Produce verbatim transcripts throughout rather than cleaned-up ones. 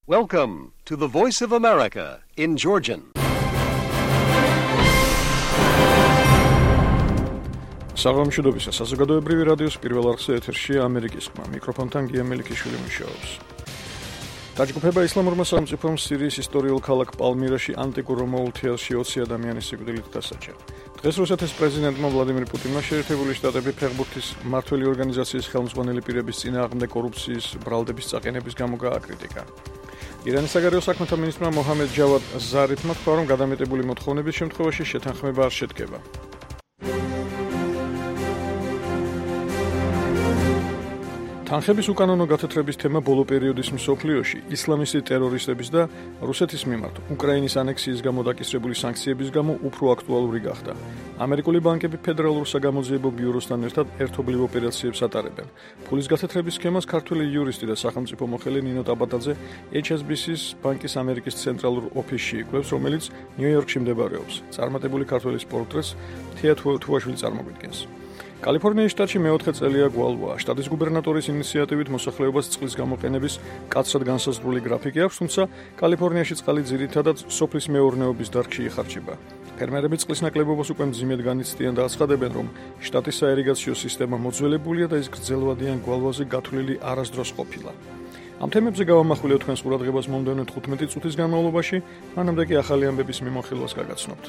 Welcome to the Voice of America in Georgian. საღამოშიდობისა საზოგადოებრივი რადიოს პირველ არხზე ეთერშია ამერიკის ხმა. მიკროფონთან გია მელიქიშვილი მუშაობს. დაჯგუფება ისლამურმა სახელმწიფომ სირიის ისტორიულ ქალაქ პალმირაში ანტიკურ რომაულ თეატრში ოცი ადამიანის სიკვდილით დასაჯა. დღეს რუსეთის პრეზიდენტმა ვლადიმირ პუტინმა შეერთებული შტატები ფეხბურთის მმართველი ორგანიზაციის ხელმძღვანელი პირების წინააღმდეგ კორუფციის ბრალდების წაყენების გამო გააკრიტიკა. ირანის საგარეო საქმეთა მინისტრმა მოჰამედ ჯავად ზარიფმა თქვა, რომ გადამეტებული მოთხოვნების შემთხვევაში შეთანხმება არ შედგება. თანხების უკანონო გათეთრების თემა ბოლო პერიოდის მსოფლიოში ისლამისტი ტერორისტების და რუსეთის მიმართ უკრაინის ანექსიის გამო დაკისრებული სანქციების გამო უფრო აქტუალური გახდა. ამერიკული ბანკები ფედერალურ საგამოძიებო ბიუროსთან ერთად ერთობლივ ოპერაციებს ატარებენ. ფულის გათეთრების სქემას ქართველი იურისტი და სახელმწიფო მოხელე ნინო ტაბატაძე ეიჩ ეს ბი სი-ის ბანკის ამერიკის ცენტრალურ ოფისში იკვლევს, რომელიც ნიუ-იორკში მდებარეობს. წარმატებული ქართველის პორტრეტს თეა თუაშვილი წარმოგვიდგენს. კალიფორნიის შტატში მეოთხე წელია გვალვაა. შტატის გუბერნატორის ინიციატივით მოსახლეობას წყლის გამოყენების კაცრად განსაზღვრული გრაფიკი აქვს, თუმცა კალიფორნიაში წყალი ძირითადად სოფლის მეურნეობის დარგში იხარჯება. ფერმერები წყლის ნაკლებობას უკვე მძიმედ განიცდიან და აცხადებენ, რომ შტატის საირიგაციო სისტემა მოძველებულია და ის გრძელვადიან გვალვაზე გათვლილი არასდროს ყოფილა. ამ თემებზე გავამახვილებთ თქვენს ყურადღებას მომდევნო თხუთმეტი წუთის განმავლობაში, მანამდე კი ახალი ამბების მიმოხილვას გაგაცნობთ.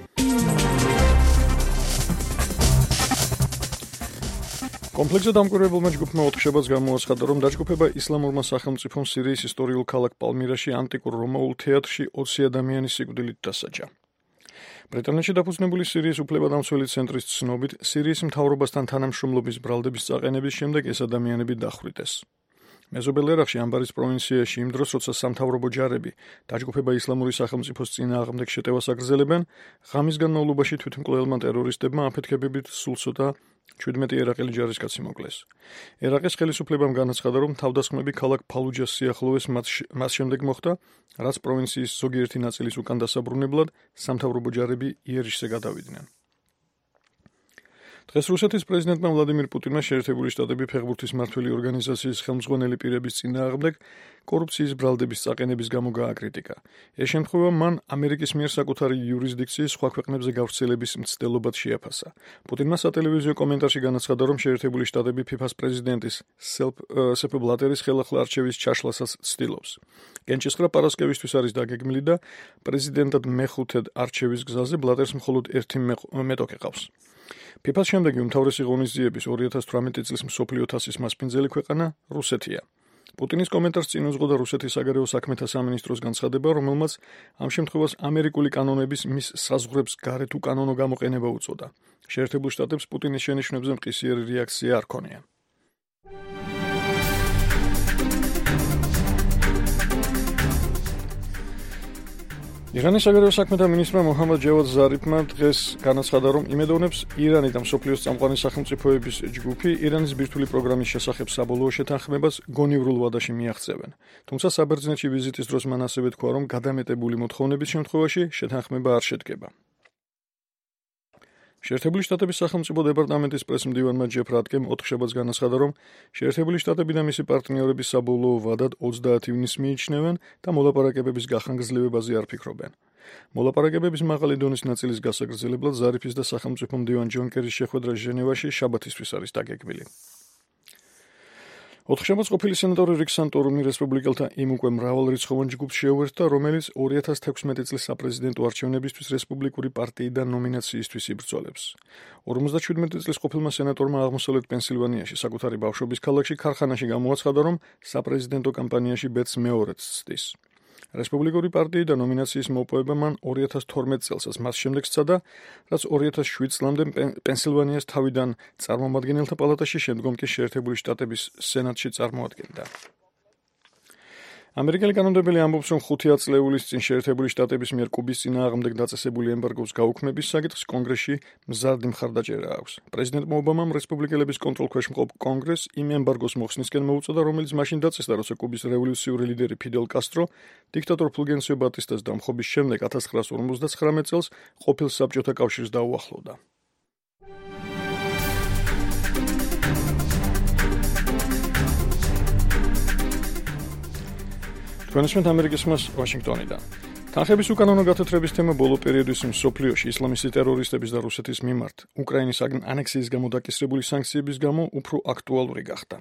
კომპლექსზე დამკვირვებელმა ჯგუფმა ოთხშაბათს გამოაცხადა, რომ დაჯგუფება ისლამურმა სახელმწიფომ სირიის ისტორიულ ქალაქ პალმირაში ანტიკურ რომაულ თეატრში ოცი ადამიანის სიკვდილით დასაჯა. ბრიტანეთში დაფუძნებული სირიის უფლებადამცველი ცენტრის ცნობით, სირიის მთავრობასთან თანამშრომლობის ბრალდების წაყენების შემდეგ ეს ადამიანები დახვრიტეს. მეზობელ ერაყში ამბარის პროვინციაში იმ დროს, როცა სამთავრობო ჯარები დაჯგუფება ისლამური სახელმწიფოს წინააღმდეგ შეტევას აგრძელებენ, ღამის განმავლობაში თვითმკვლელმა ტერორისტებმა აფეთქებებით სულ ცოტა ჩვიდმეტი ერაყელი ჯარისკაცი მოკლეს. ერაყის ხელისუფლებამ განაცხადა, რომ თავდასხმები ქალაქ ფალუჯას სიახლოვეს მას შემდეგ მოხდა, რაც პროვინციის ზოგიერთი ნაწილის უკან დასაბრუნებლად სამთავრობო ჯარები იერიშზე გადავიდნენ. დღეს რუსეთის პრეზიდენტმა ვლადიმირ პუტინმა შეერთებული შტატები ფეხბურთის მმართველი ორგანიზაციის ხელმძღვანელი პირების წინააღმდეგ კორუფციის ბრალდების წაყენების გამო გააკრიტიკა. ეს შემთხვევა მან ამერიკის მიერ საკუთარი იურისდიქციის სხვა ქვეყნებზე გავრცელების მცდელობად შეაფასა. პუტინმა სატელევიზიო კომენტარში განაცხადა, რომ შეერთებული შტატები ფიფას პრეზიდენტის სეპ ბლატერის ხელახლა არჩევის ჩაშლასაც ცდილობს. გენჭისყრა პარასკევისთვის არის დაგეგმილი და პრეზიდენტად მეხუთედ არჩევის გზაზე ბლატერს მხოლოდ ერთი მეტოქე ყავს. ფიფას შემდეგი უმთავრესი ღონისძიების ორი ათას თვრამეტი წლის მსოფლიო თასის მასპინძელი ქვეყანა რუსეთია. პუტინის კომენტარს წინ უძღოდა რუსეთის საგარეო საქმეთა სამინისტროს განცხადება, რომელმაც ამ შემთხვევას ამერიკული კანონების მის საზღვრებს გარეთ უკანონო გამოყენება უწოდა. შეერთებულ შტატებს პუტინის შენიშვნებზე მყისიერი რეაქცია არ ქონია. ირანის საგარეო საქმეთა მინისტრმა მოჰამედ ჯავად ზარიფმა დღეს განაცხადა, რომ იმედოვნებს ირანი და მსოფლიოს წამყვანი სახელმწიფოების ჯგუფი ირანის ბირთვული პროგრამის შესახებ საბოლოო შეთანხმებას გონივრულ ვადაში მიაღწევენ. თუმცა საბერძნეთში ვიზიტის დროს მან ასევე თქვა, რომ გადამეტებული მოთხოვნების შემთხვევაში შეთანხმება არ შედგება. შეერთებული შტატების სახელმწიფო დეპარტამენტის პრესმდივანმა ჯეფ რატკემ ოთხშაბათს განაცხადა, რომ შეერთებული შტატები და მისი პარტნიორები საბოლოო ვადად ოცდაათი ივნისს მიიჩნევენ და მოლაპარაკებების გახანგრძლივებაზე არ ფიქრობენ. მოლაპარაკებების მაღალი დონის ნაწილის გასაგრძელებლად ზარიფის და სახელმწიფო მდივან ჯონ კერის შეხვედრა ჟენევაში შაბათისთვის არის დაგეგმილი. ოთხშაბათს ყოფილი სენატორი რიკ სანტორუმი რესპუბლიკელთა იმ უკვე მრავალრიცხოვან ჯგუფს შეუერთდა, რომელიც ორი ათას თექვსმეტი წლის საპრეზიდენტო არჩევნებისთვის რესპუბლიკური პარტიიდან ნომინაციისთვის იბრძოლებს. ორმოცდაშვიდმეტი წლის ყოფილმა სენატორმა აღმოსავლეთ პენსილვანიაში საკუთარი ბავშვობის ქალაქში ქარხანაში გამოაცხადა, რომ საპრეზიდენტო კამპანიაში ბედს მეორედს ცდის. რესპუბლიკური პარტიიდან ნომინაციის მოპოვება მან ორი ათას თორმეტ წელსაც მას შემდეგ სცადა, რაც ორი ათას შვიდ წლამდე პენსილვანიას თავიდან წარმომადგენელთა პალატაში, შემდგომ კი შეერთებული შტატების სენატში წარმოადგენდა. ამერიკელი კანონმდებელი ამბობს, რომ ხუთი ათწლეულის წინ შეერთებული შტატების მიერ კუბის წინააღმდეგ დაწესებული ემბარგოს გაუქმების საკითხს კონგრესში მზარდი მხარდაჭერა აქვს. პრეზიდენტ ობამამ რესპუბლიკელების კონტროლქვეშ მყოფ კონგრესს იმ ემბარგოს მოხსნისკენ მოუწოდა, რომელიც მაშინ დაწესდა, როცა კუბის რევოლუციური ლიდერი ფიდელ კასტრო დიქტატორ ფულგენსიო ბატისტას დამხობის შემდეგ ათას ცხრაას ორმოცდაცხრამეტ წელს ყოფილ საბჭოთა კავშირს დაუახლოვდა. Თქვენისმენთ ამერიკის ხმას ვაშინგტონიდან. თანხების უკანონო გათეთრების თემა ბოლო პერიოდის მსოფლიოში ისლამისტი ტერორისტების და რუსეთის მიმართ უკრაინის ანექსიის გამო დაკისრებული სანქციების გამო უფრო აქტუალური გახდა.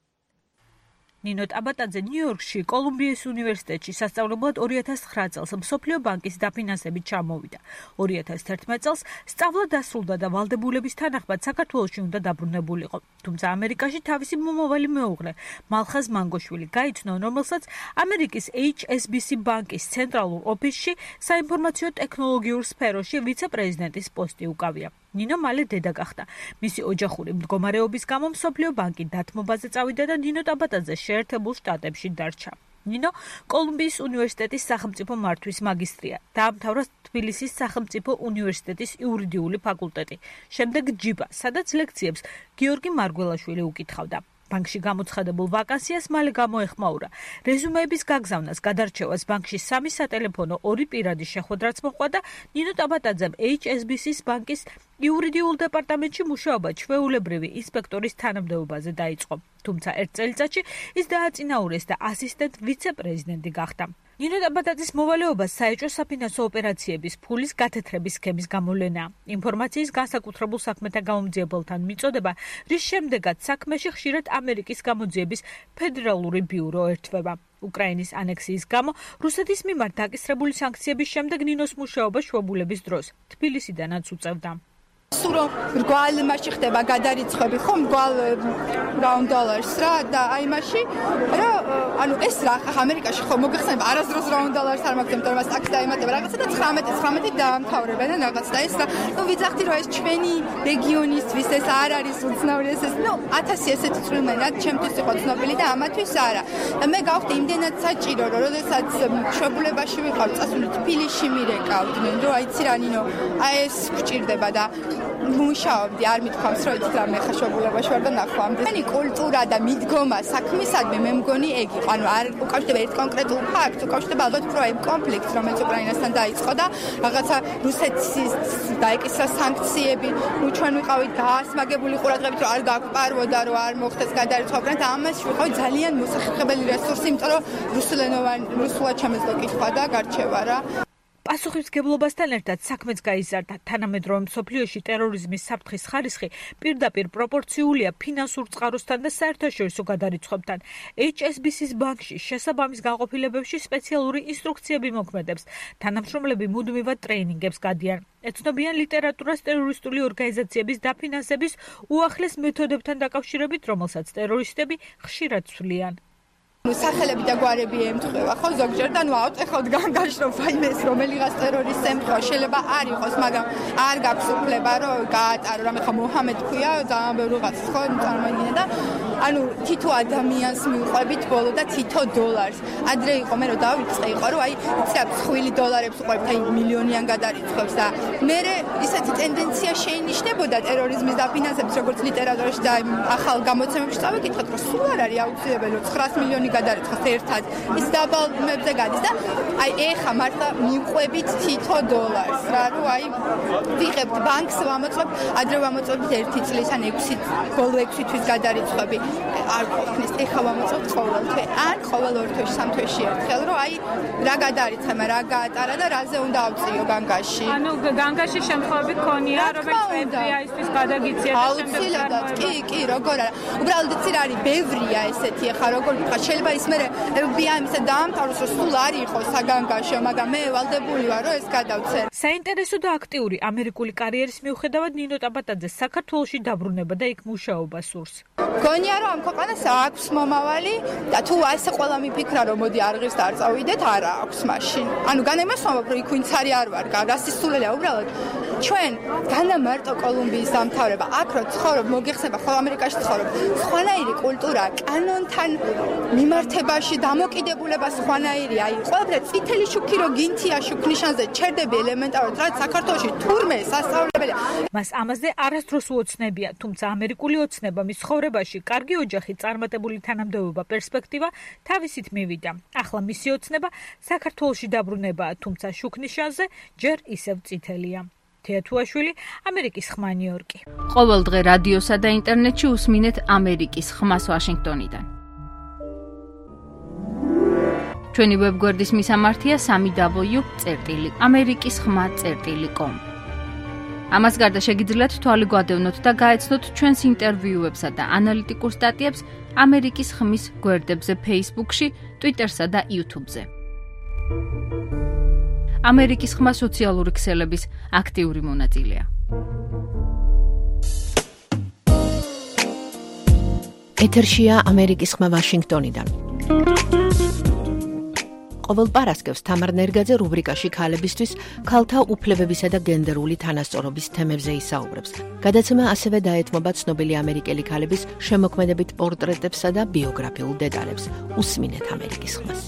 ნინო ტაბატაძე ნიუ-იორკში კოლუმბიის უნივერსიტეტში სასწავლებლად ორი ათას ცხრა წელს მსოფლიო ბანკის დაფინანსებით ჩამოვიდა. ორი ათას თერთმეტ წელს სწავლა დასრულდა და ვალდებულების თანახმად საქართველოში უნდა დაბრუნებულიყო. თუმცა ამერიკაში თავისი მომავალი მეუღლე მალხაზ მანგოშვილი გაიცნო, რომელსაც ამერიკის ეიჩ ეს ბი სი ბანკის ცენტრალურ ოფისში საინფორმაციო ტექნოლოგიურ სფეროში ვიცე-პრეზიდენტის პოსტი უკავია. ნინო მალე დედა გახდა. მისი ოჯახური მდგომარეობის გამო მსოფლიო ბანკი დათმობაზე წავიდა და ნინო ტაბატაძე შეერთებულ შტატებში დარჩა. ნინო კოლუმბიის უნივერსიტეტის სახელმწიფო მართვის მაგისტრია. დაამთავრა თბილისის სახელმწიფო უნივერსიტეტის იურიდიული ფაკულტეტი. შემდეგ ჯიბა, სადაც ლექციებს გიორგი მარგველაშვილი უკითხავდა. ბანკში გამოცხადებულ ვაკანსიას მალე გამოეხმაურა. რეზუმეების გაგზავნას, გადარჩევას ბანკში სამი სატელეფონო, ორი პირადი შეხვედრაც მოჰყვა და ნინო ტაბატაძემ ეიჩ ეს ბი სის ბანკის იურიდიულ დეპარტამენტში მუშაობა ჩვეულებრივი ინსპექტორის თანამდებობაზე დაიწყო. თუმცა ერთ წელიწადში ის დააწინაურეს და ასისტენტ ვიცე-პრეზიდენტი გახდა. ნინო ტაბატაძის მოვალეობას საეჭვო საფინანსო ოპერაციების ფულის გათეთრების სქემის გამოვლენა, ინფორმაციის განსაკუთრებულ საქმეთა გამომძიებელთან მიწოდება, რის შემდეგაც საქმეში ხშირად ამერიკის გამოძიების ფედერალური ბიურო ერთვება. უკრაინის ანექსიის გამო რუსეთის მიმართ დაკისრებული სანქციების შემდეგ ნინოს მუშაობა შვებულების დროს თბილისიდანაც უწევდა. სურო მრგვალ მასში ხდება გადარიცხები ხო მრგვალ რაუნდ დოლარს რა და აი მასში რა ანუ ეს რა ამერიკაში ხო მოგეხსენება არასდროს რაუნდ დოლარს არ მაგდեմ თორემ ტაქსი დაემატება რაღაცა და ცხრამეტი ცხრამეტი დაამთავრებენ და რაღაც და ეს რა ნუ ვიძახდი რომ ეს ჩვენი რეგიონისთვის ეს არ არის უცნაური ეს ეს ნუ ათასი ესეთი წვრილმენა ჩემთვის იყო ცნობილი და ამათვის არა და მე გავხდი იმდენად საჭირო რომ როდესაც მშობლებაში ვიყავ წასული თბილისში მირეკავდნენ რომ აიცი რა ნინო აი ეს გჭირდება და მუშაობდი არ მithქვამს რომ იცით რა მე ხაშობულებაში ვარ და ნახვამდე. მენი კულტურა და მიდგომა საქმისადმი მე მგონი ეგ იყო. ანუ არ უკავშირდება ერთ კონკრეტულ ფაქტს, უკავშირდება ალბათ უფრო იმ კონფლიქტს, რომელიც უკრაინასთან დაიწყო და რაღაცა რუსეთის დაეკისრა სანქციები, ნუ ჩვენ ვიყავით გაასმაგებული ყურადღებით რომ არ გაგპარვოდა რომ არ მოხდეს გადარიცხვა უკრაინას და ამაში ვიყავით ძალიან მოსახერხებელი რესურსი, იმიტომ რომ რუსულენოვანი რუსულად ჩამეწდა კითხვა და გარჩევა რა. პასუხისმგებლობასთან ერთად საქმეც გაიზარდა. თანამედროვე მსოფლიოში ტერორიზმის საფრთხის ხარისხი პირდაპირ პროპორციულია ფინანსურ წყაროსთან და საერთაშორისო გადარიცხვებთან. ეიჩ ეს ბი სის ბანკში შესაბამის განყოფილებებში სპეციალური ინსტრუქციები მოქმედებს. თანამშრომლები მუდმივად ტრეინინგებს გადიან. ეცნობიან ლიტერატურას ტერორისტული ორგანიზაციების დაფინანსების უახლეს მეთოდებთან დაკავშირებით, რომელსაც ტერორისტები ხშირად ცვლიან. სახელები და გვარები ემთხვევა ხო ზოგჯერ და ნუ ავტეხავთ განგაში რომ ფაიმეს რომელიღაც ტერორისტს ემთხვევა შეიძლება არ იყოს მაგრამ არ გაქვს უფლება რომ გაატარო რამე ხა მოჰამედ ქვია ძალიან ბევრი რაღაც ხო წარმოგიდგენთ და ანუ თითო ადამიანს მიუყვებით ბოლო და თითო დოლარს ადრე იყო მე რომ დავიწყე იყო რომ აი იცი ხუთი დოლარებს უყვებით აი მილიონიან გადარიცხვებს და მე ისეთი ტენდენცია შეინიშნებოდა ტერორიზმის დაფინანსების როგორც ლიტერატურაში და ახალ გამოცემებში წავიკითხეთ რომ სულ არ არის აუცილებელი რომ ცხრაას მილიონი გადარიცხოს ერთად ის დაბალმებზე გადის და აი ეხა მართლა მიყვებით თითო დოლარს რა რომ აი ვიღებთ ბანკს ვამოწმებთ ადრე ვამოწმებთ ერთი წლის ან ექვსი ბოლო ექვსი თვის გადარიცხვები არ ყოფნის ეხა ვამოწმებთ ყოველ თვე ან ყოველ ორ თვეში სამ თვეში ერთხელ რომ აი რა გადარიცხება რა გაატარა და რაზე უნდა ავწიო განგაში ანუ განგაში შემთხვევები ქონია რომელიც ბევრია ისთვის გადაგიცია და აუცილებლად კი კი როგორ არა უბრალოდ იცი რა არის ბევრია ესეთი ეხა როგორ ვთქვა შეიძლება ის მე ეფ ბი აი-ს დაამთავროს რომ სულ არ იყოს საგანგაშო, მაგრამ მე ვალდებული ვარ რომ ეს გადავცერ. საინტერესო და აქტიური ამერიკული კარიერის მიუხედავად ნინო ტაბატაძე საქართველოში დაბრუნება და იქ მუშაობა სურს. გონია რომ ამ ქვეყანას აქვს მომავალი და თუ ასე ყველა მიფიქრა რომ მოდი არღირს და არ წავიდეთ, არა აქვს მაშინ. ანუ განემასვამებ რომ იქ ვინც არის არ ვარ, გასისულელია უბრალოდ. ჩვენ განა მარტო კოლუმბიის დამთავრება, აქ რო ცხოვრობ, მოგეხსება ხოლ ამერიკაში ცხოვრობ. სხვანაირი კულტურა, კანონთან მიმართებაში დამოკიდებულება სხვანაირი, აი, ყველაფერი წითელი შუქი რო გინთია შუქნიშანზე, ჩერდები ელემენტარულად, რაც საქართველოში თურმე სასწავლებელია. მას ამაზე არასდროს უოცნებია, თუმცა ამერიკული ოცნება მის ცხოვრებაში კარგი ოჯახი, წარმატებული თანამდებობა, პერსპექტივა თავისით მივიდა. ახლა მისი ოცნება საქართველოში დაბრუნებაა, თუმცა შუქნიშანზე ჯერ ისევ წითელია. თეათუაშვილი, ამერიკის ხმა ნიუ-იორკი. ყოველ დღე რადიოსა და ინტერნეტში უსმინეთ ამერიკის ხმას ვაშინგტონიდან. ჩვენი ვებგვერდის მისამართია სამი დაბლიუ წერტილი ამერიკის ხმა წერტილი კომ. ამას გარდა შეგიძლიათ თვალი გვადევნოთ და გაეცნოთ ჩვენს ინტერვიუებსა და ანალიტიკურ სტატიებს ამერიკის ხმის გვერდებზე Facebook-ში, Twitter-სა და YouTube-ზე. ამერიკის ხმა სოციალური ქსელების აქტიური მონაწილეა. ეთერშია ამერიკის ხმა ვაშინგტონიდან. ყოველ პარასკევს თამარ ნერგაძე რუბრიკაში ქალებისთვის ქალთა უფლებებისა და გენდერული თანასწორობის თემებზე ისაუბრებს. გადაცემა ასევე დაეთმობა ცნობილი ამერიკელი ქალების შემოქმედებით პორტრეტებსა და ბიოგრაფიულ დეტალებს. უსმინეთ ამერიკის ხმას.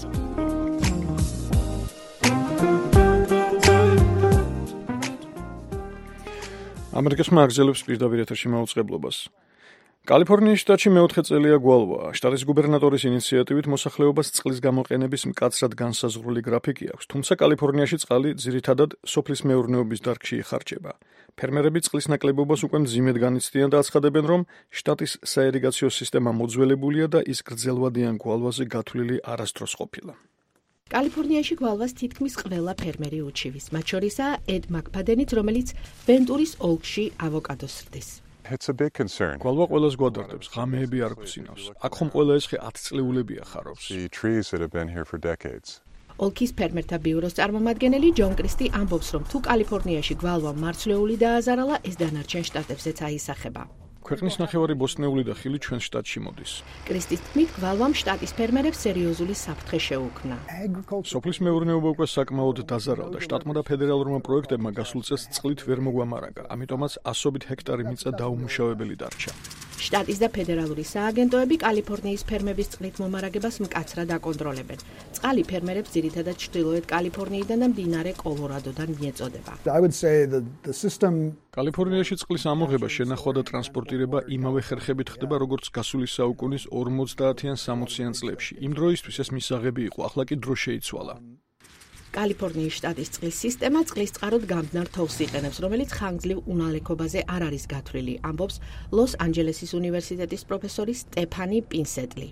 ამერიკის ხმა აგრძელებს პირდაპირ ეთერში მაუწყებლობას. კალიფორნიის შტატში მეოთხე წელია გვალვა. შტატის გუბერნატორის ინიციატივით მოსახლეობას წყლის გამოყენების მკაცრად განსაზღვრული გრაფიკი აქვს, თუმცა კალიფორნიაში წყალი ძირითადად სოფლის მეურნეობის დარგში იხარჯება. ფერმერები წყლის ნაკლებობას უკვე მძიმედ განიცდიან და აცხადებენ, რომ შტატის საირიგაციო სისტემა მოძველებულია და ის გრძელვადიან გვალვაზე გათვლილი არასდროს ყოფილა. კალიფორნიაში გვალვას თითქმის ყველა ფერმერი უჩივის, მათ შორისაა ედ მაკფადენიც, რომელიც ვენტურის ოლქში ავოკადოს ზრდის. It's a big concern. გვალვა ყველას გვადარდებს, ღამეები არ გვცინავს. აქ ხომ ყველა ეს ხე ათი წლეულებია ხარობს. The trees that have been here for decades. ოლქის ფერმერთა ბიუროს წარმომადგენელი ჯონ კრისტი ამბობს, რომ თუ კალიფორნიაში გვალვა მარცვლეული დააზარალა, ეს დანარჩენ შტატებზეც აისახება. ქვეყნის ნახევარი ბოსტნეული და ხილი ჩვენ შტატში მოდის. კრისტის თქმით, გვალვამ შტატის ფერმერებს სერიოზული საფრთხე შეუქმნა. სოფლის მეურნეობა უკვე საკმაოდ დაზარალდა. შტატმა და ფედერალურმა პროექტებმა გასულ წელს წყლით ვერ მოგვამარაგა, ამიტომაც ასობით ჰექტარი მიწა დაუმუშავებელი დარჩა. შტატის და ფედერალური სააგენტოები კალიფორნიის ფერმების წყლით მომარაგებას მკაცრად აკონტროლებენ. წყალი ფერმერებს ძირითადად ჩრდილოეთ კალიფორნიიდან და მდინარე კოლორადოდან მიეწოდება. I would say that the system კალიფორნიაში წყლის ამოღება, შენახვა და ტრანსპორტირება იმავე ხერხებით ხდება, როგორც გასული საუკუნის ორმოცდაათიან სამოციან წლებში. იმ დროისთვის ეს მისაღები იყო, ახლა კი დრო შეიცვალა. კალიფორნიის შტატის წყლის სისტემა წყლის წყაროდ გამდნარ თოვს იყენებს, რომელიც ხანგრძლივ უნალექობაზე არ არის გათვლილი, ამბობს ლოს-ანჯელესის უნივერსიტეტის პროფესორი სტეფანი პინსეტლი.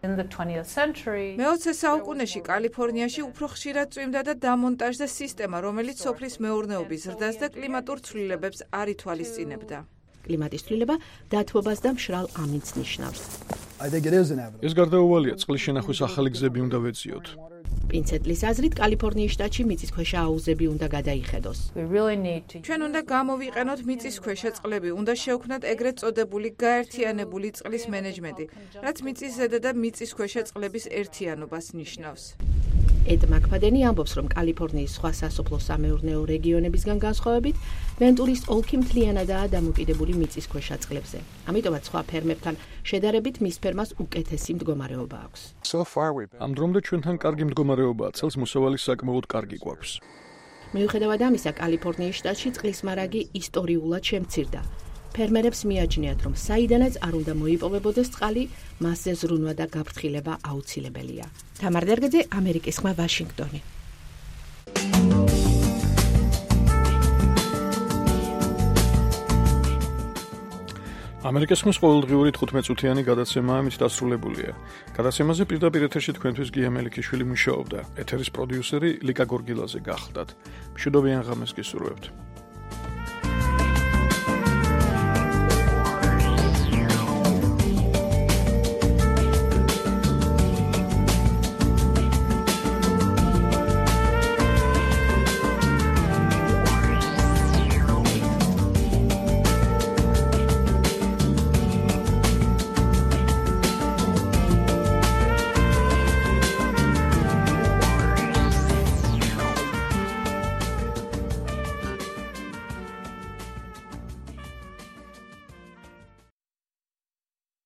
მეოცე საუკუნეში კალიფორნიაში უფრო ხშირად წვიმდა და დამონტაჟდა სისტემა, რომელიც სოფლის მეურნეობის ზრდას და კლიმატურ ცვლილებებს არ ითვალისწინებდა. კლიმატის ცვლილება დათბობას და მშრალ ამინდს ნიშნავს. ეს გარდაუვალია, წყლის შენახვის ახალი გზები უნდა ვეციოთ. პინცეტლის აზრით, კალიფორნიის შტატში მიწისქვეშა აუზები უნდა გადაიხედოს. ჩვენ უნდა გამოვიყენოთ მიწისქვეშა წყლები, უნდა შევქმნათ ეგრეთ წოდებული გაერთიანებული წყლის მენეჯმენტი, რაც მიწისზედა და მიწისქვეშა წყლების ერთიანობას ნიშნავს. ედ მაკფადენი ამბობს, რომ კალიფორნიის სხვა სასოფლო-სამეურნეო რეგიონებისგან განსხვავებით, ვენტურის ოლქი მთლიანადაა დამოკიდებული მიწისქვეშა წყლებზე. ამიტომაც სხვა ფერმერთან შედარებით მის ფერმას უკეთესი მდგომარეობა აქვს. ამ დრომდე ჩვენთან კარგი მდგომარეობაა, წელს მოსავალი საკმაოდ კარგი გვაქვს. მიუხედავად ამისა, კალიფორნიის შტატში წყლის მარაგი ისტორიულად შემცირდა. ფერმერებს მიაჩნიათ, რომ საიდანაც არ უნდა მოიპოვებოდეს წყალი, მასზე ზრუნვა და გაფრთხილება აუცილებელია. თამარ ნერგაძე, ამერიკის ხმა, ვაშინგტონი. ამერიკის ხმის ყოველდღიური თხუთმეტწუთიანი გადაცემა ამით დასრულებულია. გადაცემაზე პირდაპირ ეთერში თქვენთვის გია მელიქიშვილი მუშაობდა. ეთერის პროდიუსერი ლიკა გორგილაძე გახლდათ. მშვიდობიან ღამეს გისურვებთ.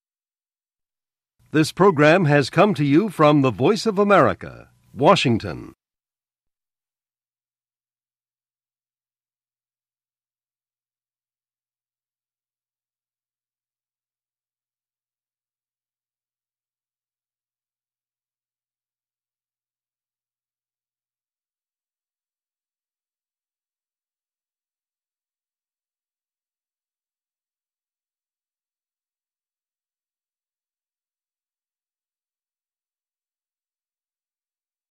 This program has come to you from the Voice of America, Washington.